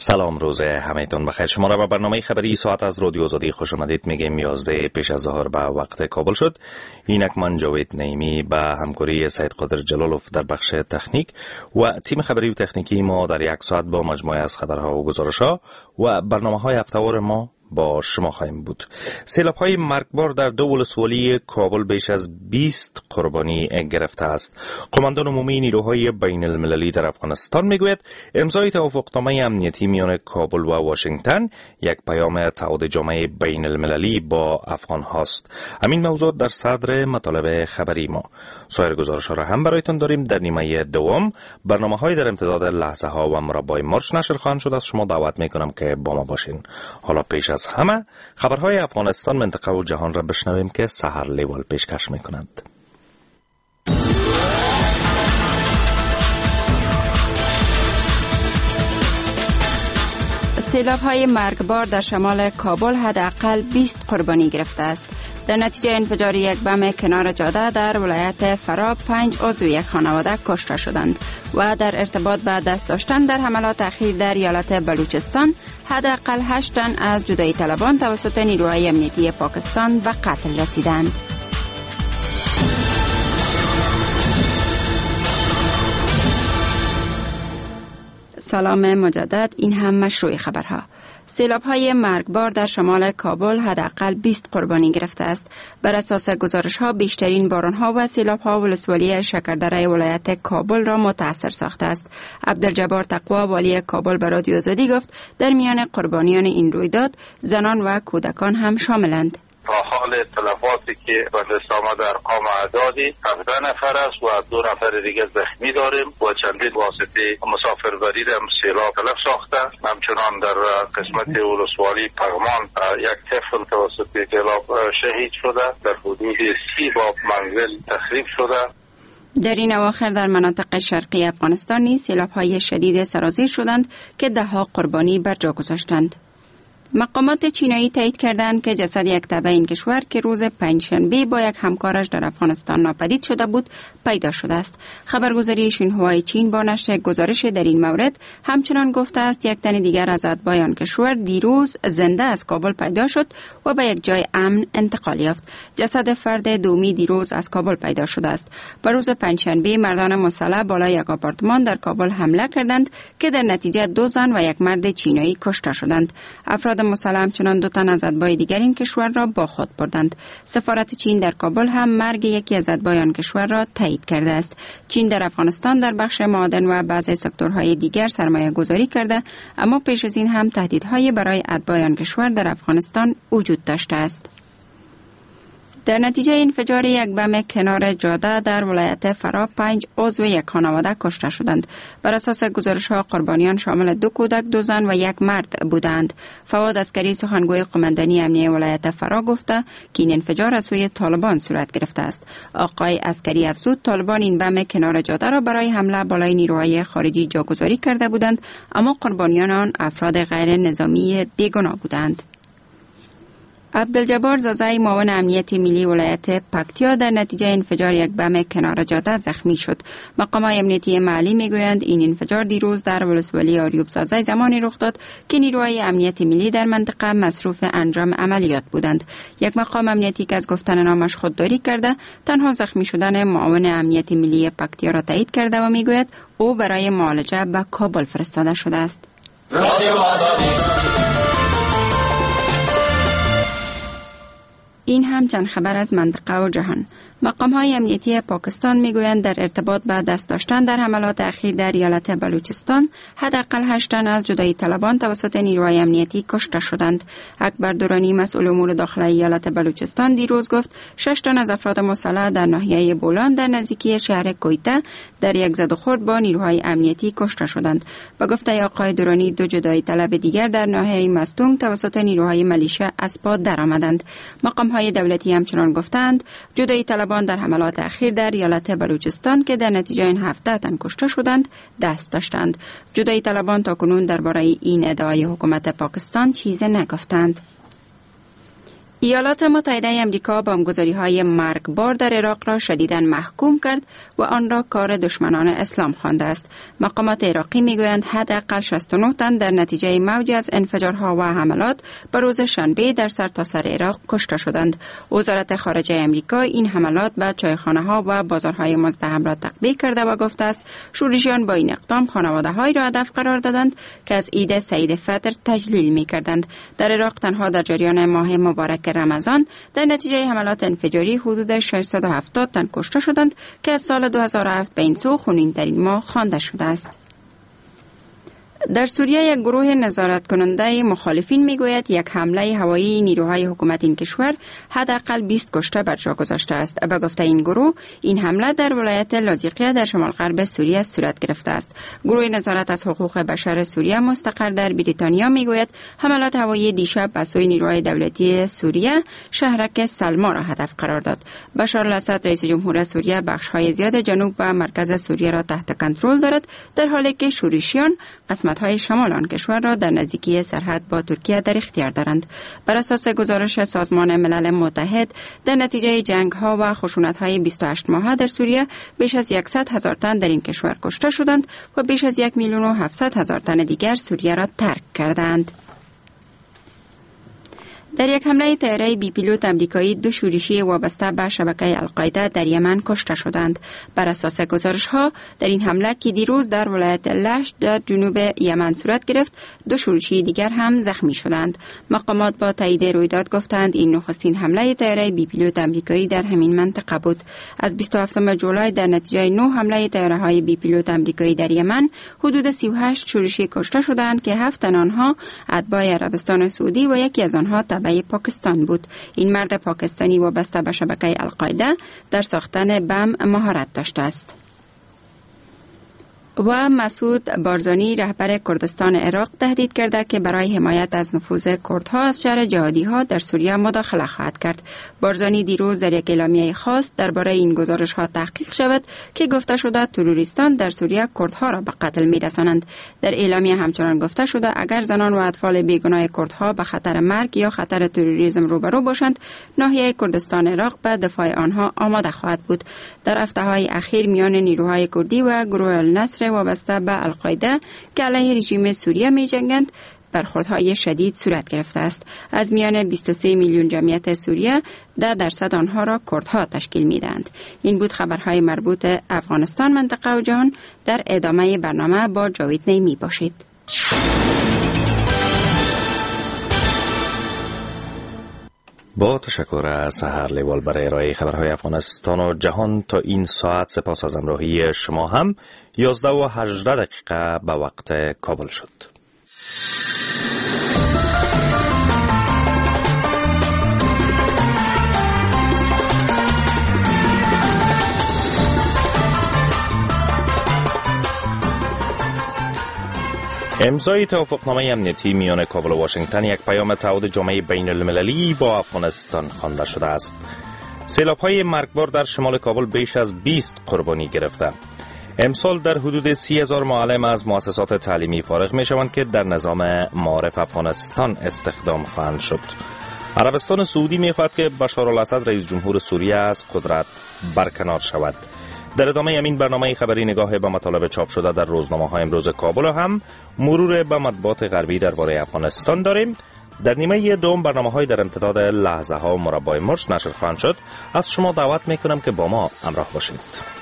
سلام، روز همه‌تون بخیر. شما را به برنامه خبری ساعت از رادیو آزادی خوش آمدید. میگیم 11 پیش از ظهر به وقت کابل شد. اینک من جاوید نعیمی به همکاری سید قادر جلالوف در بخش تکنیک و تیم خبری و تکنیکی ما در یک ساعت با مجموعه از خبرها و گزارش‌ها و برنامه‌های هفته‌وار ما با شما خواهیم بود. سیلاب‌های مرگبار در دو ولسوالی کابل بیش از 20 قربانی گرفته است. قماندان عمومی نیروهای بین المللی در افغانستان میگوید امضای توافقنامه امنیتی میان کابل و واشنگتن یک پیام تعهد جامعه بین المللی با افغان هاست. همین موضوع در صدر مطالب خبری ما. سایر گزارش‌ها را هم برایتان داریم. در نیمه دوم برنامه‌های در امتداد لحظه‌ها و مربع مارچ نشر خواهند شد. از شما دعوت می‌کنم که با ما باشین. حالا پیش از همه خبرهای افغانستان، منطقه و جهان را بشنویم که سحر لیوال پیشکش میکنند. سیلاب‌های مرگبار در شمال کابل حداقل 20 قربانی گرفته است. در نتیجه انفجار یک بم کنار جاده در ولایت فرا 5 عضو یک خانواده کشته شدند و در ارتباط به دست داشتن در حملات اخیر در ایالت بلوچستان حداقل 8 تن از جدایی طلبان توسط نیروهای امنیتی پاکستان به قتل رسیدند. سلام مجدد، این هم مشروع خبرها. سیلاب‌های مرگبار در شمال کابل حداقل 20 قربانی گرفته است. بر اساس گزارش‌ها بیشترین باران‌ها و سیلاب‌ها ولسوالی شکردره ولایت کابل را متاثر ساخته است. عبدالجبار تقوا والی کابل به رادیو آزادی گفت در میان قربانیان این رویداد زنان و کودکان هم شاملند. تا حال تلفاتی که به دست آمده ارقام اعدادی 17 نفر است و 2 نفر دیگه زخمی داریم و چندین واسطه مسافربری هم سیلاب تلف ساخته. همچنان در قسمت ولسوالی پغمان یک طفل توسط سیلاب شهید شده. در حدود 30 باب منزل تخریب شده. در این اواخر در مناطق شرقی افغانستان نیز سیلاب‌های شدید سرازیر شدند که 10 قربانی بر جا گذاشتند. مقامات چینایی تایید کردند که جسد یک تبع این کشور که روز پنجشنبه با یک همکارش در افغانستان ناپدید شده بود پیدا شده است. خبرگزاری شینهوای چین با نشر گزارش در این مورد همچنان گفته است یک تن دیگر از اتباع آن کشور دیروز زنده از کابل پیدا شد و به یک جای امن انتقال یافت. جسد فرد دومی دیروز از کابل پیدا شده است. به روز پنجشنبه مردان مسلح بالای یک آپارتمان در کابل حمله کردند که در نتیجه 2 زن و یک مرد چینایی کشته شدند. افراد مسلح همچنان 2 تن از اتباع دیگر این کشور را با خود بردند. سفارت چین در کابل هم مرگ یکی از اتباع آن کشور را تایید کرده است. چین در افغانستان در بخش معادن و بعضی سکتورهای دیگر سرمایه گذاری کرده، اما پیش از این هم تهدیدهای برای اتباع آن کشور در افغانستان وجود داشته است. در نتیجه انفجار یک بم کنار جاده در ولایت فرا 5 عضو یک خانواده کشته شدند. بر اساس گزارش‌ها قربانیان شامل 2 کودک، 2 زن و 1 مرد بودند. فواد عسکری سخنگوی قماندانی امنیه ولایت فرا گفته که این انفجار از سوی طالبان صورت گرفته است. آقای عسکری افزود طالبان این بم کنار جاده را برای حمله بالای نیروهای خارجی جاگذاری کرده بودند، اما قربانیان آن افراد غیر نظامی بیگناه بودند. عبدالجبار زازای معاون امنیت ملی ولایت پکتیا در نتیجه انفجار یک بم کنار جاده زخمی شد. مقامات امنیتی محلی میگویند این انفجار دیروز در ولسوالی آریوب زازای زمانی رخ داد که نیروهای امنیت ملی در منطقه مصروف انجام عملیات بودند. یک مقام امنیتی که از گفتن نامش خودداری کرده تنها زخمی شدن معاون امنیت ملی پکتیا را تایید کرده و میگوید او برای معالجه به کابل فرستاده شده است. این هم چند خبر از منطقه و جهان. مقام‌های امنیتی پاکستان میگویند در ارتباط با دست داشتن در حملات اخیر در ایالت بلوچستان حداقل 8 تن از جدایی طلبان توسط نیروهای امنیتی کشته شدند. اکبر درانی مسئول امور داخلی ایالت بلوچستان دیروز گفت 6 تن از افراد مسلح در ناحیه بولان در نزدیکی شهر کویته در یک زد و خورد با نیروهای امنیتی کشته شدند. با گفته آقای درانی 2 جدایی طلب دیگر در ناحیه مستونگ توسط نیروهای ملیشه از پا درآمدند. مقام‌های دولتی همچنان گفتند جدایی طلبان در حملات اخیر در ایالت بلوچستان که در نتیجه این 17 تن کشته شدند دست داشتند. جدایی طلبان تاکنون درباره این ادعای حکومت پاکستان چیزی نگفتند. ایالات متحده امریکا بمبگذاری‌های مرگبار در عراق را شدیداً محکوم کرد و آن را کار دشمنان اسلام خوانده است. مقامات عراقی میگویند حداقل 69 تن در نتیجه موجی از انفجارها و حملات به روز شنبه در سرتاسر عراق کشته شدند. وزارت خارجه امریکا این حملات به چایخانه‌ها و بازارهای مزدحم را تقبیح کرده و گفته است شورشیان با این اقدام خانواده‌هایی را هدف قرار دادند که از عید سعید فطر تجلیل می‌کردند. در عراق تنها در جریان ماه مبارک رمضان در نتیجه حملات انفجاری حدود 670 تن کشته شدند که از سال 2007 به این سو خونین‌ترین ماه خوانده شده است. در سوریه یک گروه نظارت کننده مخالفین میگوید یک حمله هوایی نیروهای حکومت این کشور حداقل 20 کشته بر جا گذاشته است. به گفته این گروه این حمله در ولایت لاذقیه در شمال غرب سوریه صورت گرفته است. گروه نظارت از حقوق بشر سوریه مستقر در بریتانیا میگوید حملات هوایی دیشب به سوی نیروهای دولتی سوریه شهرک سلما را هدف قرار داد. بشار الاسد رئیس جمهور سوریه بخش‌های زیاد جنوب و مرکز سوریه را تحت کنترل دارد در حالی که شورشیان های شمال آن کشور را در نزدیکی سرحد با ترکیه در اختیار دارند. بر اساس گزارش سازمان ملل متحد در نتیجه جنگ ها و خشونت های 28 ماهه در سوریه بیش از 100,000 تن در این کشور کشته شدند و بیش از 1,700,000 تن دیگر سوریه را ترک کردند. در یک حمله طیاره بی پیلوت امریکایی 2 شورشی وابسته به شبکه القاعده در یمن کشته شدند. بر اساس گزارش‌ها در این حمله که دیروز در ولایت لشت در جنوب یمن صورت گرفت 2 شورشی دیگر هم زخمی شدند. مقامات با تایید رویداد گفتند این نخستین حمله طیاره بی پیلوت امریکایی در همین منطقه بود. از 27 جولای در نتیجه 9 حمله طیاره‌های بی پیلوت امریکایی در یمن حدود 38 شورشی کشته شدند که 7 تن آنها اتباع عربستان سعودی و یکی از آنها پاکستان بود. این مرد پاکستانی وابسته به شبکه القاعده در ساختن بم مهارت داشته است. و مسعود بارزانی رهبر کردستان عراق تهدید کرده که برای حمایت از نفوذ کردها از شر جهادی‌ها در سوریه مداخله خواهد کرد. بارزانی دیروز در یک اعلامیه خاص درباره این گزارش‌ها تحقیق شود که گفته شده تروریستان در سوریه کردها را به قتل می‌رسانند. در اعلامیه همچنان گفته شده اگر زنان و اطفال بیگناه کردها به خطر مرگ یا خطر تروریسم روبرو باشند، ناحیه کردستان عراق به دفاع آنها آماده خواهد بود. در هفته‌های اخیر میان نیروهای کردی و گروه النصر وابسته به القاعده که علیه رژیم سوریه می جنگند برخوردهای شدید صورت گرفته است. از میان 23 میلیون جمعیت سوریه 10% آنها را کردها تشکیل می دهند. این بود خبرهای مربوط افغانستان، منطقه و جهان. در ادامه برنامه با جاوید نیمی باشید. با تشکر از سحر لیوال برای ارائه خبرهای افغانستان و جهان تا این ساعت. سپاس از همراهی شما هم. 11:18 به وقت کابل شد. امضای توافقنامه امنیتی میان کابل و واشنگتن یک پیام تعهد جامعه بین المللی با افغانستان خوانده شده است. سیلاب‌های مرگبار در شمال کابل بیش از 20 قربانی گرفته. امسال در حدود 30,000 معلم از مؤسسات تعلیمی فارغ می شوند که در نظام معارف افغانستان استخدام خواهند شد. عربستان سعودی می خواهد که بشار الاسد رئیس جمهور سوریه از قدرت برکنار شود. در ادامه این برنامه خبری نگاه به مطالب چاپ شده در روزنامه‌های امروز کابل هم مرور به مطبوعات غربی درباره افغانستان داریم. در نیمه دوم برنامه‌های در امتداد لحظه‌ها و مربع مرج نشر خواهند شد. از شما دعوت می‌کنم که با ما همراه باشید.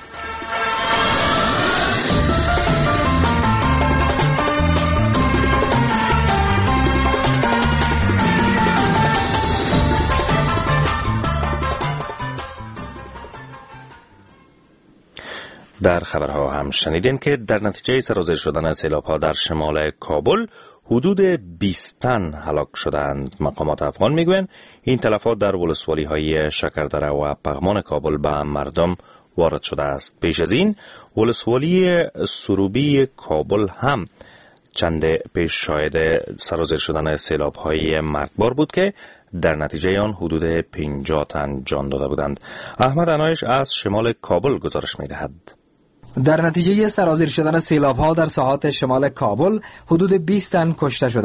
در خبرها هم شنیدین که در نتیجه سرازیر شدن سیلاب‌ها در شمال کابل حدود 20 تن هلاک شدند. مقامات افغان میگویند این تلفات در ولسوالی‌های شکردره و پغمان کابل به مردم وارد شده است. پیش از این ولسوالی سروبی کابل هم چند پیش شاهد سرازیر شدن سیلاب‌های مرگبار بود که در نتیجه آن حدود 50 تن جان داده بودند. احمد عنایش از شمال کابل گزارش می‌دهد. در نتیجه سرازیر شدن سیلاب‌ها در ساحات شمال کابل حدود 20 تن کشته شدند.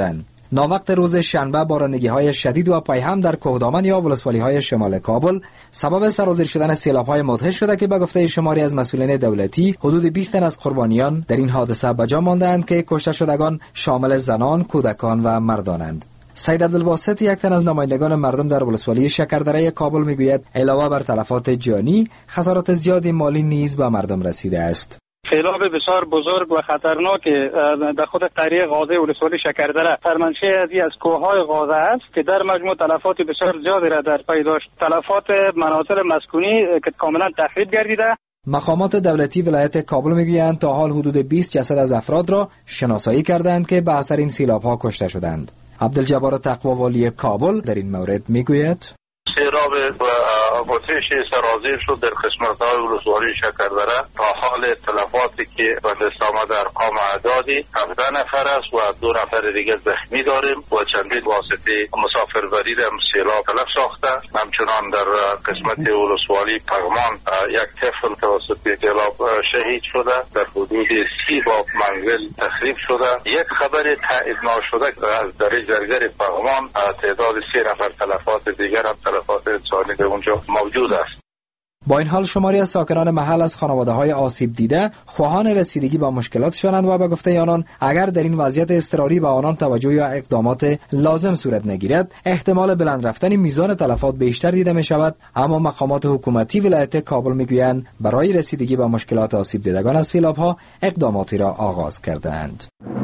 ناوقت روز شنبه بارندگی‌های شدید و پیهم در کوهدامن یا ولسوالی‌های شمال کابل سبب سرازیر شدن سیلاب‌های مدهش شده که به گفته شماری از مسئولین دولتی حدود 20 تن از قربانیان در این حادثه به جا ماندند که کشته شدگان شامل زنان، کودکان و مردانند. سید عبدالباسط، یک تن از نمایندگان مردم در ولسوالی شکردره کابل، میگوید علاوه بر تلفات جانی، خسارات زیادی مالی نیز به مردم رسیده است. سیلاب بسیار بزرگ و خطرناک در خود قریه غازه ولسوالی شکردره در منشأ از کوههای غازه است که در مجموع تلفات بسیار زیادی را در پی داشت. تلفات منازل مسکونی که کاملا تخریب گردیده. مقامات دولتی ولایت کابل میگویند تا حال حدود 20 جسد از افراد را شناسایی کردند که به اثر این سیلاب‌ها کشته شدند. عبدالجبار تقواوالی کابل در این مورد میگوید سیلاب و آتش سرازیر شد در قسمت‌های ولسوالی شکردره. تا حال تلفاتی که به دست آمده ارقام اعدادی 17 نفر است و 2 نفر دیگه زخمی داریم و چندین واسطه مسافربری هم سیلاب تلف ساخته. همچنان در قسمت ولسوالی پغمان یک طفل توسط سیلاب شهید شده. در حدود 30 باب منزل تخریب شده. یک خبر تایید نشده از درجه‌گر پغمان تعداد 3 نفر تلفات دیگر هم تلفات انسانی در اونجا موجود است. با این حال شماری از ساکنان محل از خانواده‌های آسیب دیده خواهان رسیدگی با مشکلاتشانند و به گفته آنان اگر در این وضعیت اضطراری به آنان توجه یا اقدامات لازم صورت نگیرد احتمال بلند رفتن میزان تلفات بیشتر دیده می شود. اما مقامات حکومتی ولایت کابل میگویند برای رسیدگی به مشکلات آسیب دیدگان از سیلاب‌ها اقداماتی را آغاز کرده‌اند.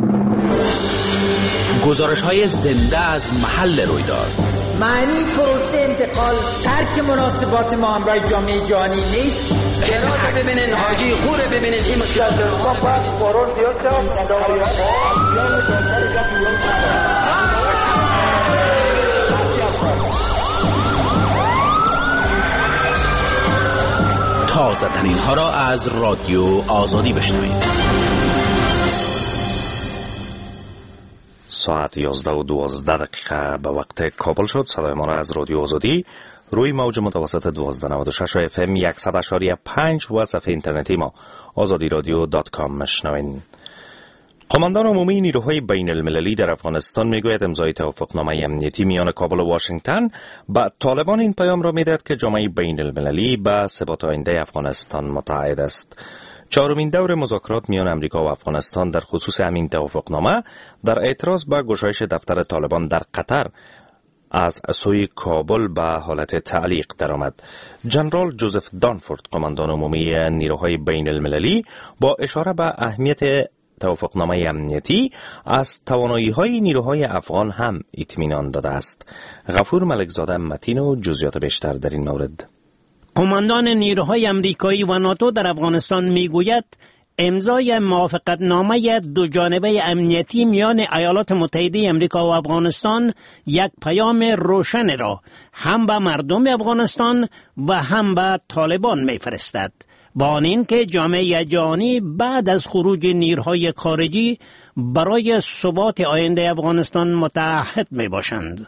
گزارش‌های زنده از محل رویداد. معنی پروسه انتقال ترک مناسبات ما همراه جامعه جهانی نیست. احراز ببینین، حاجی خوره ببینین، این مشکلات تازه ترین ها را از رادیو آزادی بشنوید. ساعت 11:12 به وقت کابل شد. صدای ما را از رادیو آزادی روی موج متوسط 1296 FM 100.5 و صفحه اینترنتی ما azadiradyo.com مشنوین. قماندان عمومی نیروهای بین المللی در افغانستان میگوید امضای توافقنامه امنیتی میان کابل و واشنگتن با طالبان این پیام را میدهد که جامعه بین المللی به ثبات آینده افغانستان متعهد است. چهارمین دور مذاکرات میان امریکا و افغانستان در خصوص همین توافقنامه در اعتراض به گشایش دفتر طالبان در قطر از سوی کابل به حالت تعلیق درآمد. جنرال جوزف دانفورد، قماندان عمومی نیروهای بین المللی، با اشاره به اهمیت توافقنامه امنیتی از توانایی‌های نیروهای افغان هم اطمینان داده است. غفور ملکزاده متین و جزئیات بیشتر در این مورد. قماندان نیروهای امریکایی و ناتو در افغانستان میگوید امضای موافقتنامه دو جانبه امنیتی میان ایالات متحده امریکا و افغانستان یک پیام روشن را هم به مردم افغانستان و هم به طالبان میفرستد، با آن اینکه جامعه جهانی بعد از خروج نیروهای خارجی برای ثبات آینده افغانستان متعهد می باشند.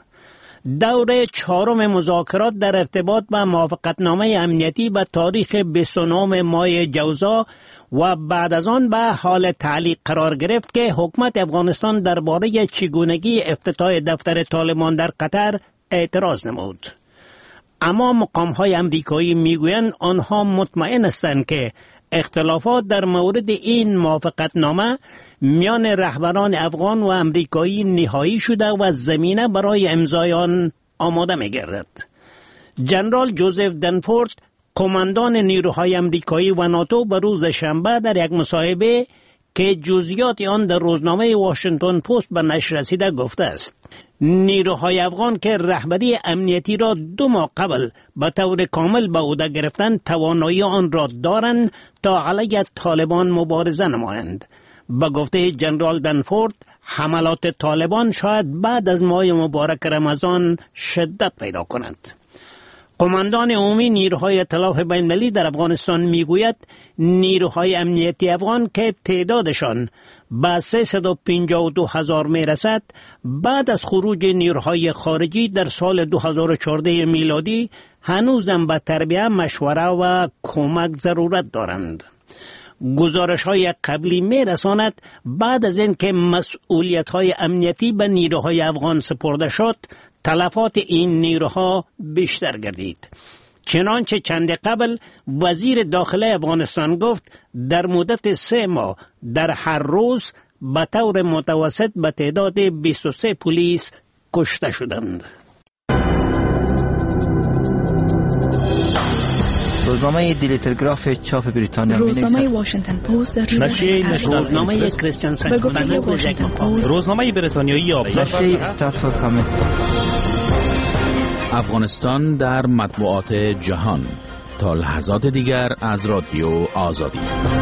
دور چهارم مذاکرات در ارتباط با موافقتنامه امنیتی به تاریخ 29 ماه جوزا و بعد از آن به حال تعلیق قرار گرفت که حکومت افغانستان درباره چگونگی افتتاح دفتر طالبان در قطر اعتراض نمود. اما مقام‌های امریکایی میگویند آنها مطمئن هستند که اختلافات در مورد این موافقتنامه میان رهبران افغان و امریکایی نهایی شده و زمینه برای امضای آن آماده می‌گردد. جنرال جوزف دنفورد، قماندان نیروهای امریکایی و ناتو، به روز شنبه در یک مصاحبه که جزئیات آن در روزنامه واشنگتن پست به نشر رسیده گفته است نیروهای افغان که رهبری امنیتی را 2 ماه قبل به طور کامل به عهده گرفتند توانایی آن را دارند تا علیه طالبان مبارزه نمایند. به گفته جنرال دنفورد حملات طالبان شاید بعد از ماه مبارک رمضان شدت پیدا کنند. قماندان عمومی نیروهای ائتلاف بین‌المللی در افغانستان میگوید نیروهای امنیتی افغان که تعدادشان به 352,000 میرسد بعد از خروج نیروهای خارجی در سال 2014 میلادی هنوزم به تربیت، مشوره و کمک ضرورت دارند. گزارش های قبلی می رساند بعد از اینکه مسئولیت های امنیتی به نیروهای افغان سپرده شد تلفات این نیروها بیشتر گردید. چنانچه چند قبل وزیر داخله افغانستان گفت در مدت 3 ماه در هر روز به طور متوسط به تعداد 23 پلیس کشته شدند. روزنامه دیلی تلگراف چاپ بریتانیا روزنامه واشنگتن پست در روزنامه کریستیان سنت، روزنامه بریتانیایی آبزار، نشریه استاتفورد کامیت. افغانستان در مطبوعات جهان. تا لحظات دیگر از رادیو آزادی.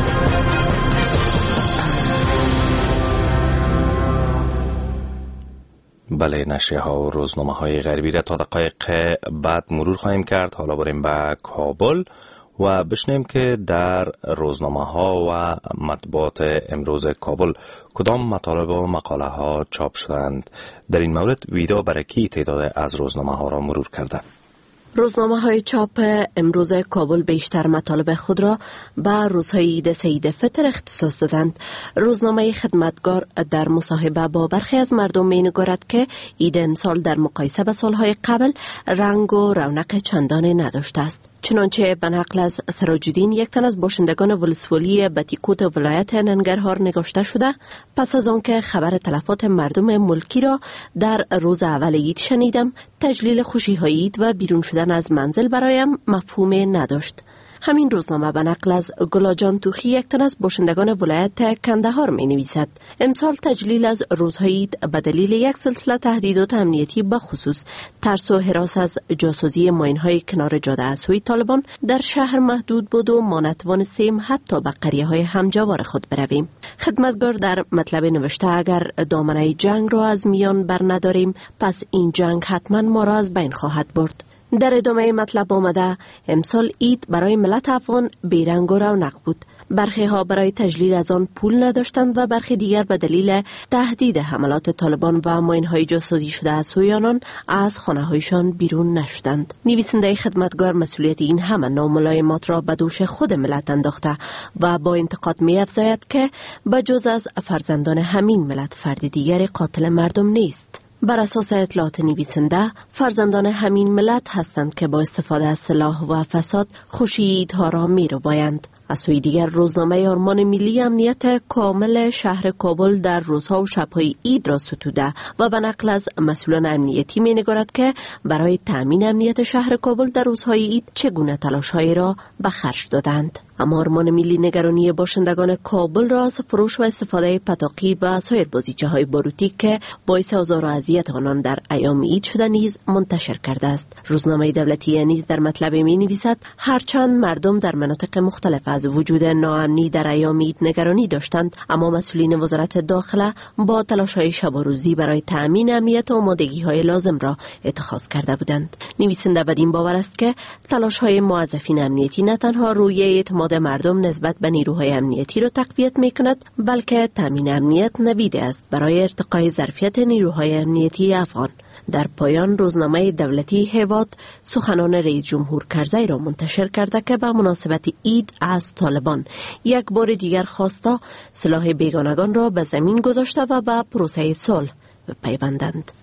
بله، نشریه ها و روزنامه های غربی را تا دقایق بعد مرور خواهیم کرد. حالا بریم به کابل و بشنیم که در روزنامه ها و مطبوعات امروز کابل کدام مطالب و مقاله ها چاپ شدند. در این مورد ویدا برکی تعداد از روزنامه ها را مرور کرده. روزنامه های چاپ امروز کابل بیشتر مطالب خود را به روزهای عید سید فطر اختصاص دادند. روزنامه خدمتگار در مصاحبه با برخی از مردم می نگارد که عید امسال در مقایسه به سالهای قبل رنگ و رونق چندانی نداشته است. چنانچه به نقل از سراج‌الدین، یک تن از باشندگان ولسوالی بتیکوت ولایت ننگرهار نگاشته شده، پس از آنکه خبر تلفات مردم ملکی را در روز اول عید شنیدم، تجلیل خوشی‌های عید و بیرون شدن از منزل برایم مفهوم نداشت. همین روزنامه به نقل از گلاجان توخی، یک تن از باشندگان ولایت کندهار می نویسد امسال تجلیل از روزهای عید به دلیل یک سلسله تهدیدات امنیتی به خصوص ترس و هراس از جاسوزی ماین‌های کنار جاده از سوی طالبان در شهر محدود بود و ما نتوانستیم حتی به قریه‌های همجوار خود برویم. خدمتگار در مطلب نوشته اگر دامنه جنگ را از میان بر نداریم پس این جنگ حتما ما را از بین خواهد برد. در ادامه مطلب آمده امسال عید برای ملت افغان بیرنگ و رونق بود. برخی ها برای تجلیل از آن پول نداشتند و برخی دیگر به دلیل تهدید حملات طالبان و ماین‌های جاسوزی شده از سوی آنان از خانه‌هایشان بیرون نشدند. نویسنده خدمتگار مسئولیت این همه ناملایمات را به دوش خود ملت انداخته و با انتقاد می‌افزاید که بجز از فرزندان همین ملت فرد دیگر قاتل مردم نیست. بر اساس اطلاعات نویسنده، فرزندان همین ملت هستند که با استفاده از سلاح و فساد خوشی عیدها را می‌ربایند. از سوی دیگر روزنامه آرمان ملی امنیت کامل شهر کابل در روزها و شبهای عید را ستوده و به نقل از مسئولان امنیتی می نگارد که برای تأمین امنیت شهر کابل در روزهای عید چگونه تلاش‌هایی را به خرج دادند. اما آرمان ملی نگرانی باشندگان کابل را از فروش و استفاده پتاقی و سایر بازیچه‌های باروتی که باعث آزار و اذیت آنان در ایام عید شده نیز منتشر کرده است. روزنامه دولتی نیز در مطلب می نویسد هرچند مردم در مناطق مختلف از وجود ناامنی در ایام عید نگرانی داشتند، اما مسئولین وزارت داخله با تلاش‌های شب و روزی برای تأمین امنیت و آمادگی‌های لازم را اتخاذ کرده بودند. نویسنده بدین باور است که تلاش‌های موظفین امنیتی نه تنها روی اعتماد مردم نسبت به نیروهای امنیتی را تقویت می‌کند، بلکه تأمین امنیت نویده است برای ارتقای ظرفیت نیروهای امنیتی افغان. در پایان روزنامه دولتی هیواد سخنان رئیس جمهور کرزی را منتشر کرده که به مناسبت عید از طالبان یک بار دیگر خواسته سلاح بیگانگان را به زمین گذاشته و به پروسه صلح بپیوندند.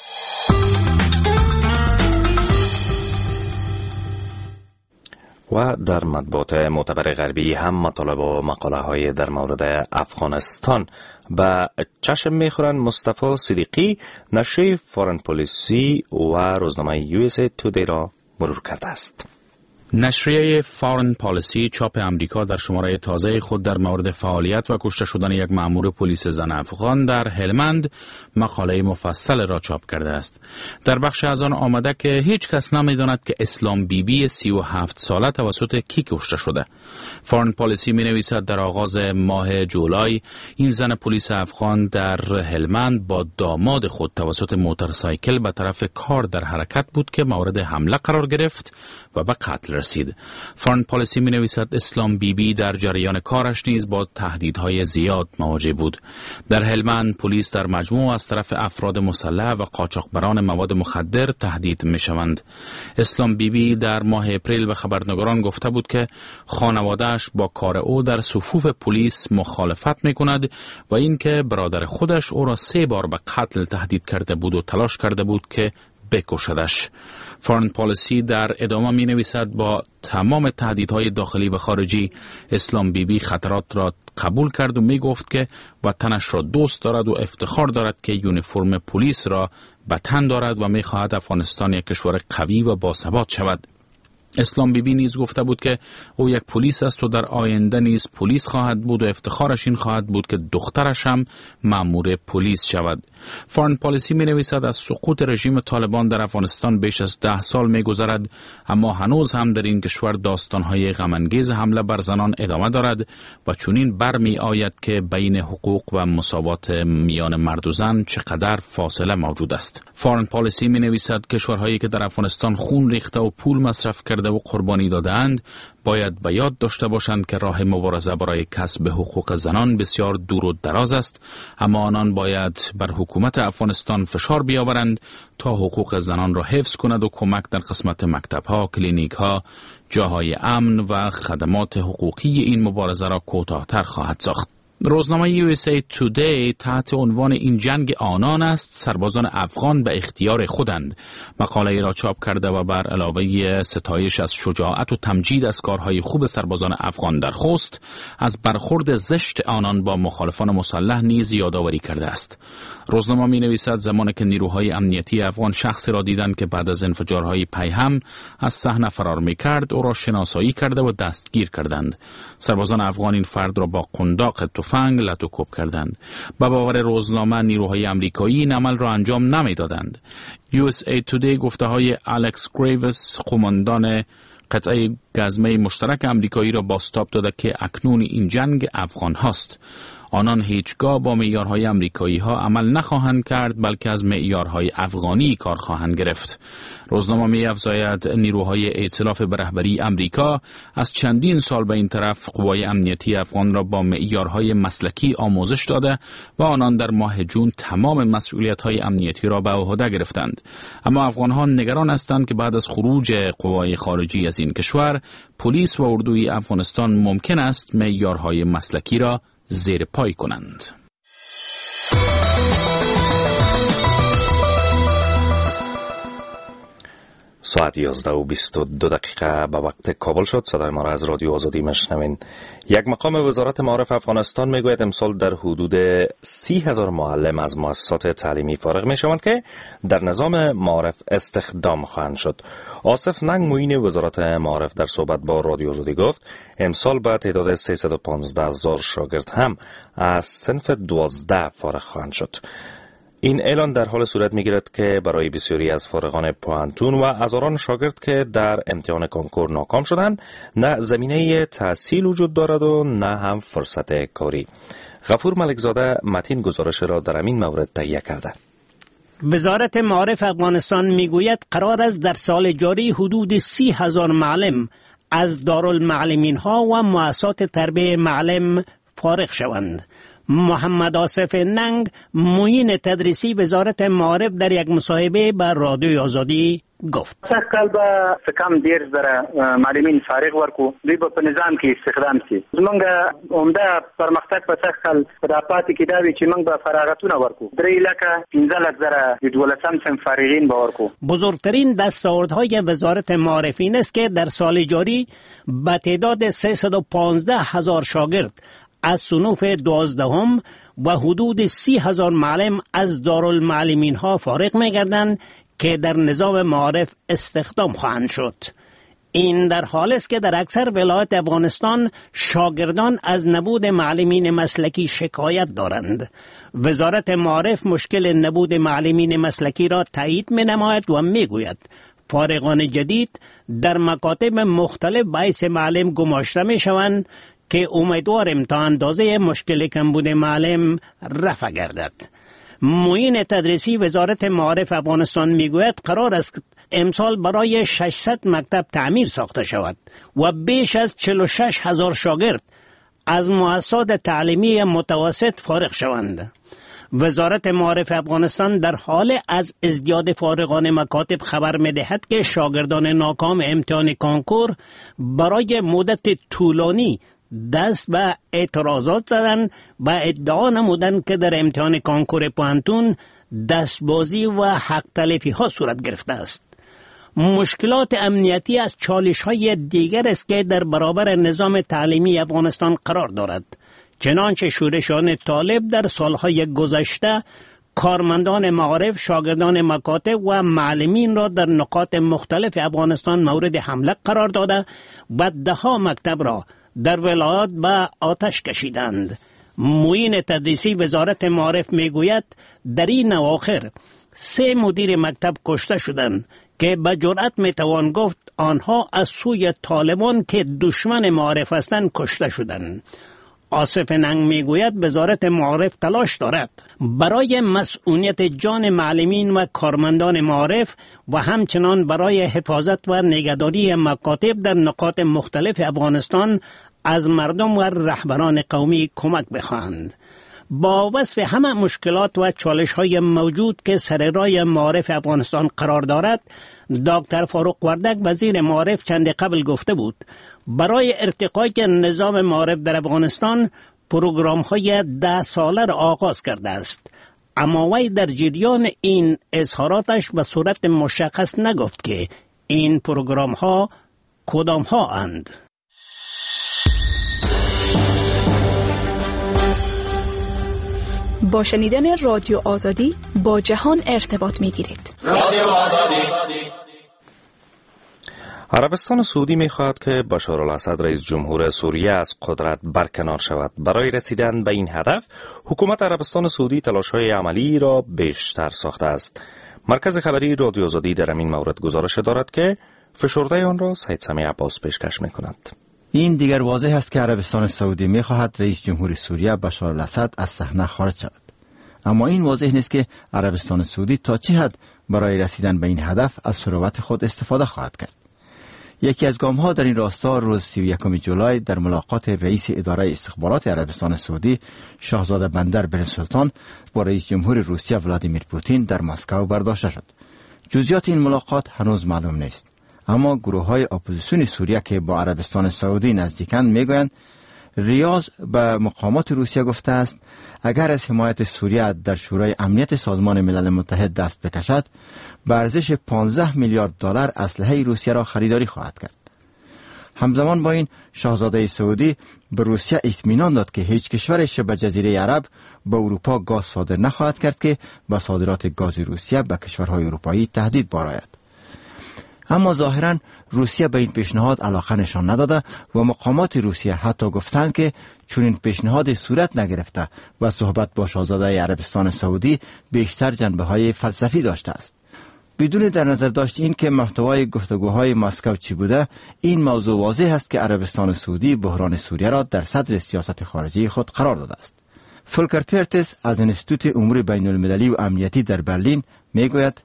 و در مطبوعات معتبر غربی هم مطالب و مقاله های در مورد افغانستان به چشم میخورند. مصطفی صدیقی نشریه فارن پالیسی و روزنامه USA Today را مرور کرده است. نشریه فارن پالیسی چاپ امریکا در شماره تازه خود در مورد فعالیت و کشته شدن یک مأمور پلیس زن افغان در هلمند مقاله مفصل را چاپ کرده است. در بخش از آن آمده که هیچ کس نمی‌داند که اسلام بیبی 37 ساله توسط کی کشته شده. فارن پالیسی می‌نویسد در آغاز ماه جولای این زن پلیس افغان در هلمند با داماد خود توسط موتورسایکل به طرف کار در حرکت بود که مورد حمله قرار گرفت و به قتل رسید. فارن پالیسی می نویسد اسلام بیبی در جریان کارش نیز با تهدیدهای زیاد مواجه بود. در هلمند پلیس در مجموع از طرف افراد مسلح و قاچاقبران مواد مخدر تهدید می شوند. اسلام بیبی در ماه اپریل به خبرنگاران گفته بود که خانواده‌اش با کار او در صفوف پلیس مخالفت می کند و اینکه برادر خودش او را 3 بار به قتل تهدید کرده بود و تلاش کرده بود که بکشدش. فارن پالیسی در ادامه می نویسد با تمام تهدیدهای داخلی و خارجی اسلام بیبی خطرات را قبول کرد و می گفت که وطنش را دوست دارد و افتخار دارد که یونیفرم پلیس را به تن دارد و می خواهد افغانستان یک کشور قوی و باثبات شود. اسلام بیبی نیز گفته بود که او یک پلیس است و در آینده نیز پلیس خواهد بود و افتخارش این خواهد بود که دخترش هم مأمور پلیس شود. فارن پالیسی می نویسد از سقوط رژیم طالبان در افغانستان بیش از 10 سال می گذرد، اما هنوز هم در این کشور داستانهای غم‌انگیز حمله بر زنان ادامه دارد و چنین برمی آید که بین حقوق و مساوات میان مرد و زن چقدر فاصله موجود است. فارن پالیسی می نویسد کشورهایی که در افغانستان خون ریخته و پول مصرف کرده و قربانی داده‌اند باید به یاد داشته باشند که راه مبارزه برای کسب حقوق زنان بسیار دور و دراز است، اما آنان باید بر حکومت افغانستان فشار بیاورند تا حقوق زنان را حفظ کند و کمک در قسمت مکتب‌ها، کلینیک‌ها، جاهای امن و خدمات حقوقی این مبارزه را کوتاه‌تر خواهد ساخت. روزنامه USA Today تحت عنوان این جنگ آنان است، سربازان افغان به اختیار خودند مقاله را چاپ کرده و بر علاوه ستایش از شجاعت و تمجید از کارهای خوب سربازان افغان در خوست، از برخورد زشت آنان با مخالفان مسلح نیز یادآوری کرده است. روزنامه می نویسد زمانی که نیروهای امنیتی افغان شخصی را دیدند که بعد از انفجارهای پیهم از صحنه فرار می کرد، او را شناسایی کرده و دستگیر کردند. سربازان افغان این فرد را با قنداق تفنگ لطو کوب کردند. به باور روزنامه نیروهای آمریکایی این عمل را انجام نمی دادند. USA Today گفته های الکس گریوس، قماندان قطعه گزمه مشترک آمریکایی را بازتاب داده که اکنون این جنگ افغان هاست. آنان هیچگاه با معیارهای آمریکایی ها عمل نخواهند کرد، بلکه از معیارهای افغانی کار خواهند گرفت. روزنامه می افزاید نیروهای ائتلاف به رهبری آمریکا از چندین سال به این طرف قوای امنیتی افغان را با معیارهای مسلکی آموزش داده و آنان در ماه جون تمام مسئولیت‌های امنیتی را به عهده گرفتند. اما افغان‌ها نگران هستند که بعد از خروج قوای خارجی از این کشور، پلیس و اردوی افغانستان ممکن است معیارهای مسلکی را زیر پای کنند. ساعت 11:22 به وقت کابل شد. صدای ما را از رادیو آزادی میشنوین. یک مقام وزارت معارف افغانستان میگوید امسال در حدود 30,000 معلم از مؤسسات تعلیمی فارغ میشوند که در نظام معارف استخدام خواهند شد. آصف ننگ معین وزارت معارف در صحبت با رادیو آزادی گفت امسال به تعداد 315,000 شاگرد هم از صنف 12 فارغ خواهند شد. این اعلان در حال صورت می‌گیرد که برای بسیاری از فارغان پوهنتون و هزاران شاگرد که در امتحان کنکور ناکام شدند نه زمینه تحصیل وجود دارد و نه هم فرصت کاری. غفور ملکزاده متین گزارش را در این مورد تهیه کرده. وزارت معارف افغانستان میگوید قرار است در سال جاری حدود 30,000 معلم از دارالمعلمین ها و مؤسسات تربیت معلم فارغ شوند. محمد آصف ننگ معین تدریسی وزارت معارف در یک مصاحبه به رادیو آزادی گفت سخکل به کم دیر زره معلمین فارغ ورکو دوی په نظام کې استخدام شي. زمونږ عمده پرمختګ په سخکل په پاتې کې دا وی چې موږ به فراغتونه ورکو 3,15,000 د 12 صنف فارغین به ورکو. بزرگترین دستاوردهای وزارت معارف این است که در سال جاری به تعداد 315,000 شاگرد از صنوف 12 و حدود 30,000 معلم از دارالمعلمین ها فارغ می گردند که در نظام معارف استخدام خواهند شد. این در حال است که در اکثر ولایات افغانستان شاگردان از نبود معلمین مسلکی شکایت دارند. وزارت معارف مشکل نبود معلمین مسلکی را تایید می نماید و می گوید فارغان جدید در مکاتب مختلف باعث معلم گماشته می شوند که امیدوار تا اندازه مشکل کمبود معلم رفع گردد. معین تدریسی وزارت معارف افغانستان میگوید قرار است امسال برای 600 مکتب تعمیر ساخته شود و بیش از 46,000 شاگرد از مؤسسات تعلیمی متوسط فارغ شوند. وزارت معارف افغانستان در حال از ازدیاد فارغان مکاتب خبر می‌دهد که شاگردان ناکام امتحان کانکور برای مدت طولانی دست به اعتراضات زدند و ادعا نمودند که در امتحان کانکور پوهنتون دستبازی و حق تلفی ها صورت گرفته است. مشکلات امنیتی از چالش‌های دیگر است که در برابر نظام تعلیمی افغانستان قرار دارد. چنانچه شورشان طالب در سالهای گذشته کارمندان معارف، شاگردان مکاتب و معلمین را در نقاط مختلف افغانستان مورد حمله قرار داده و ده‌ها مکتب را در ولایات به آتش کشیدند. معین تدریسی وزارت معارف میگوید در این اواخر 3 مدیر مکتب کشته شدند که به جرأت میتوان گفت آنها از سوی طالبان که دشمن معارف هستند کشته شدند. آصف ننگ میگوید وزارت معارف تلاش دارد برای مسئولیت جان معلمین و کارمندان معارف و همچنان برای حفاظت و نگهداری مکاتب در نقاط مختلف افغانستان از مردم و رهبران قومی کمک بخواهند. با وصف همه مشکلات و چالش‌های موجود که سر راه معارف افغانستان قرار دارد، دکتر فاروق وردک وزیر معارف چند قبل گفته بود برای ارتقای نظام معارف در افغانستان پروگرام‌های 10 ساله را آغاز کرده است. اما وی در جریان این اظهاراتش به صورت مشخص نگفت که این پروگرام‌ها کدام‌ها اند. با شنیدن رادیو آزادی با جهان ارتباط می‌گیرید. رادیو آزادی. عربستان سعودی می‌خواهد که بشار الاسد رئیس جمهور سوریه از قدرت برکنار شود. برای رسیدن به این هدف، حکومت عربستان سعودی تلاش‌های عملی را بیشتر ساخته است. مرکز خبری رادیو آزادی در این مورد گزارش دارد که فشرده آن را سید سمیع عباس پیشکش می‌کند. این دیگر واضح است که عربستان سعودی می‌خواهد رئیس جمهور سوریه بشار الاسد از صحنه خارج شود. اما این واضح نیست که عربستان سعودی تا چه حد برای رسیدن به این هدف از ثروت خود استفاده خواهد کرد. یکی از گام‌ها در این راستا روز 31 جولای در ملاقات رئیس اداره استخبارات عربستان سعودی شاهزاده بندر بن سلطان با رئیس جمهور روسیه ولادیمیر پوتین در مسکو برداشته شد. جزئیات این ملاقات هنوز معلوم نیست، اما گروه‌های اپوزیسیون سوریه که با عربستان سعودی نزدیکند میگویند ریاض به مقامات روسیه گفته است اگر از حمایت سوریه در شورای امنیت سازمان ملل متحد دست بکشد به ارزش 15 میلیارد دلار اسلحه روسیه را خریداری خواهد کرد. همزمان با این شاهزاده سعودی به روسیه اطمینان داد که هیچ کشور شبه جزیره عرب به اروپا گاز صادر نخواهد کرد که به صادرات گاز روسیه به کشورهای اروپایی تهدید بارآید. اما ظاهراً روسیه به این پیشنهاد علاقه نشان نداده و مقامات روسیه حتی گفتند که چون این پیشنهاد صورت نگرفته و صحبت با شاهزاده عربستان سعودی بیشتر جنبه‌های فلسفی داشته است. بدون در نظر داشت این که محتوای گفتگوهای مسکو چی بوده، این موضوع واضح است که عربستان سعودی بحران سوریه را در صدر سیاست خارجی خود قرار داده است. فولکر پیرتس از انستیتوت امور بین المللی و امنیتی در برلین میگوید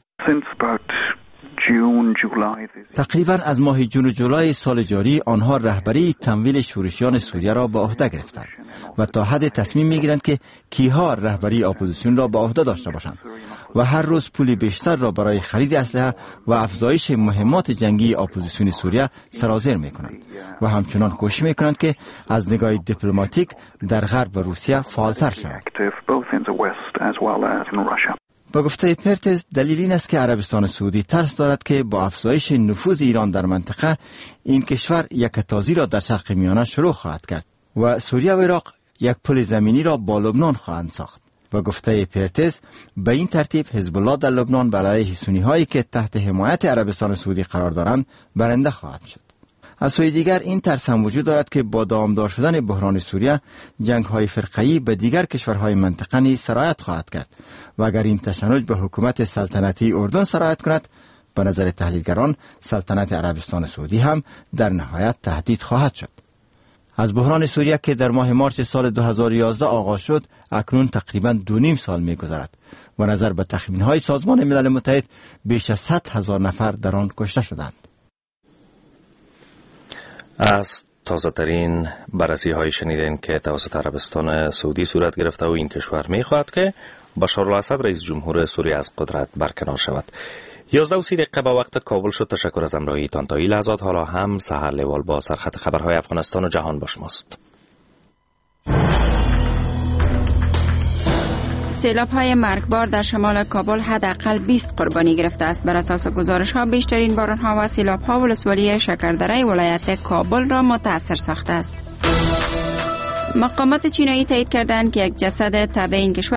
تقریبا از ماه جون و جولای سال جاری آنها رهبری تمویل شورشیان سوریه را به عهده گرفتند و تا حد تصمیم میگیرند که کیها رهبری اپوزیسیون را به عهده داشته باشند و هر روز پول بیشتر را برای خرید اسلحه و افزایش مهمات جنگی اپوزیسیون سوریه سرازیر میکنند و همچنان کوشش میکنند که از نگاه دیپلماتیک در غرب و روسیه فعالتر شوند. با گفته پرتز دلیل این است که عربستان سعودی ترس دارد که با افزایش نفوذ ایران در منطقه این کشور یک تازی را در شرق میانه شروع خواهد کرد و سوریه و عراق یک پل زمینی را با لبنان خواهند ساخت. و گفته پرتز به این ترتیب حزب الله در لبنان به علیه سنی‌هایی که تحت حمایت عربستان سعودی قرار دارند برنده خواهد شد. از سوی دیگر این ترس هم وجود دارد که با دامدار شدن بحران سوریه جنگ‌های فرقه‌ای به دیگر کشورهای منطقه نیز سرایت خواهد کرد و اگر این تشنج به حکومت سلطنتی اردن سرایت کند به نظر تحلیلگران سلطنت عربستان سعودی هم در نهایت تهدید خواهد شد. از بحران سوریه که در ماه مارس سال 2011 آغاز شد اکنون تقریبا 2.5 سال می‌گذرد و نظر به تخمین‌های سازمان ملل متحد بیش از 100,000 نفر در آن کشته شدند. از تازه ترین بررسی های شنیدین که توسط عربستان سعودی صورت گرفته و این کشور می خواهد که بشار الاسد رئیس جمهور سوریه از قدرت برکنار شود. 11:30 به وقت کابل شد. تشکر از همراهی تان تا این لحظات. حالا هم سحر لیوال با سرخط خبرهای افغانستان و جهان با شماست. سیلاب‌های مرگبار در شمال کابل حداقل 20 قربانی گرفته است. بر اساس گزارش‌ها بیشترین باران‌ها و سیلاب‌ها ولسوالی شکردره ولایت کابل را متاثر ساخته است. مقامات چینایی تایید کردند که یک جسد تبع این کشور